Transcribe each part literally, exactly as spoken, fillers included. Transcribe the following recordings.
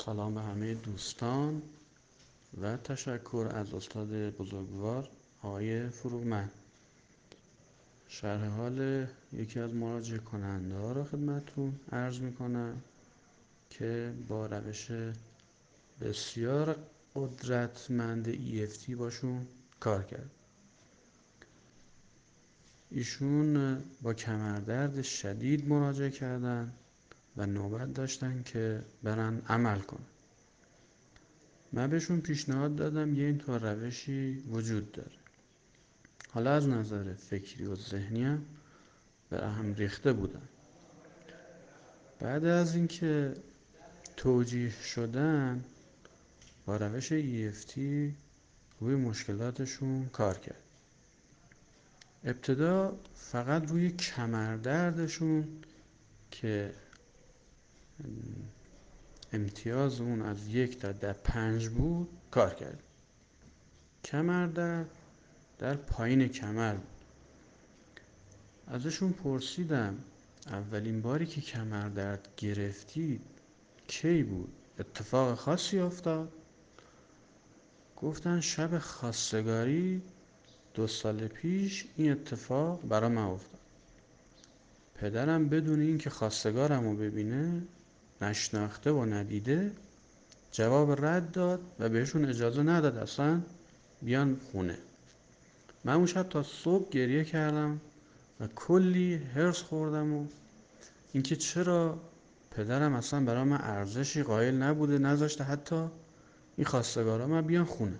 سلام به همه دوستان و تشکر از استاد بزرگوار آقای فروغمند. شرح حال یکی از مراجعه کننده ها را خدمتتون عرض میکنم که با روش بسیار قدرتمند ای اف تی باشون کار کرد. ایشون با کمردرد شدید مراجعه کردن و نوبت داشتن که برن عمل کنن. من بهشون پیشنهاد دادم یه اینطور روشی وجود داره. حالا از نظر فکری و ذهنی هم به هم ریخته بودن. بعد از اینکه توجیه شدن با روش ای اف تی روی مشکلاتشون کار کرد. ابتدا فقط روی کمردردشون که امتیاز اون از یک تا ده پنج بود کار کرد. کمردرد در پایین کمر بود. ازشون پرسیدم اولین باری که کمردرد گرفتید کی بود؟ اتفاق خاصی افتاد؟ گفتن شب خواستگاری دو سال پیش این اتفاق برا من افتاد. پدرم بدون این که خواستگارم رو ببینه، نشناخته و ندیده، جواب رد داد و بهشون اجازه نداد اصلا بیان خونه. من اون شب تا صبح گریه کردم و کلی هرس خوردم و اینکه چرا پدرم اصلا برای من ارزشی قائل نبوده، نذاشته حتی این خواستگارا من بیان خونه.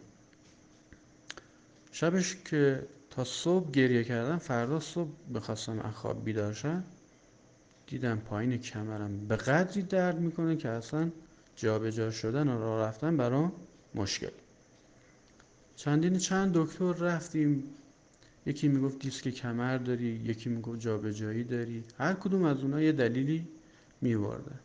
شبش که تا صبح گریه کردم، فردا صبح بخواستم از خواب بیدار شم، دیدم پایین کمرم به قدری درد میکنه که اصلا جابجا شدن و راه رفتن برام مشکل. چندین چند دکتر رفتیم، یکی میگفت دیسک کمر داری، یکی میگفت جابجایی داری، هر کدوم از اونها یه دلیلی میوردن.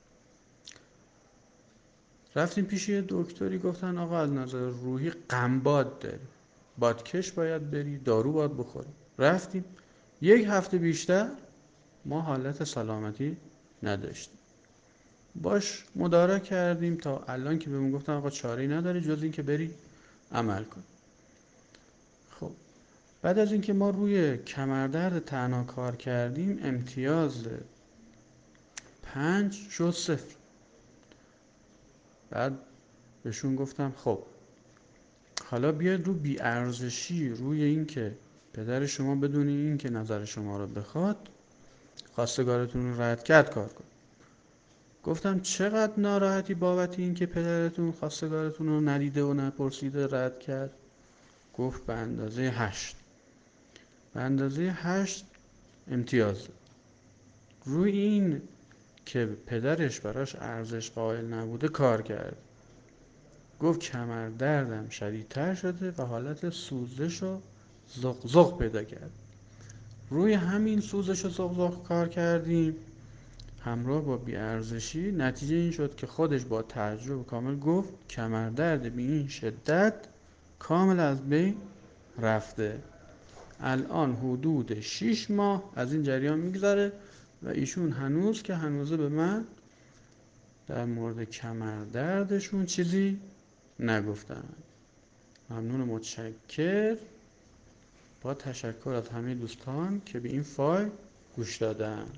رفتیم پیش یه دکتری، گفتن آقا از نظر روحی غمباد داری، بادکش باید بری، دارو باید بخوری. رفتیم یک هفته بیشتر ما حالت سلامتی نداشتیم. باش مدارا کردیم تا الان که بهمون گفتن آقا چاره‌ای نداری جز این که بری عمل کن. خب بعد از اینکه ما روی کمردرد تنها کار کردیم، امتیاز پنج شد صفر. بعد بهشون گفتم خب حالا بیاید رو بی‌ارزشی، روی این که پدر شما بدون این که نظر شما رو بخواد خواستگارتون رو رد کرد کار کن. گفتم چقدر ناراحتی بابت این که پدرتون خواستگارتون رو ندیده و نپرسیده رد کرد؟ گفت به اندازه هشت. به اندازه هشت امتیاز. روی این که پدرش براش ارزش قائل نبوده کار کرد. گفت کمر دردم شدیدتر شده و حالت سوزش و زغزغ پیدا کرد. روی همین سوزش و زغزغ کار کردیم همراه با بی‌ارزشی. نتیجه این شد که خودش با تعجب کامل گفت کمر درد به این شدت کامل از بین رفته. الان حدود شش ماه از این جریان میگذره و ایشون هنوز که هنوزه به من در مورد کمر دردشون چیزی نگفتن. ممنون و متشکر. با تشکر از همه دوستان که به این فایل گوش دادن.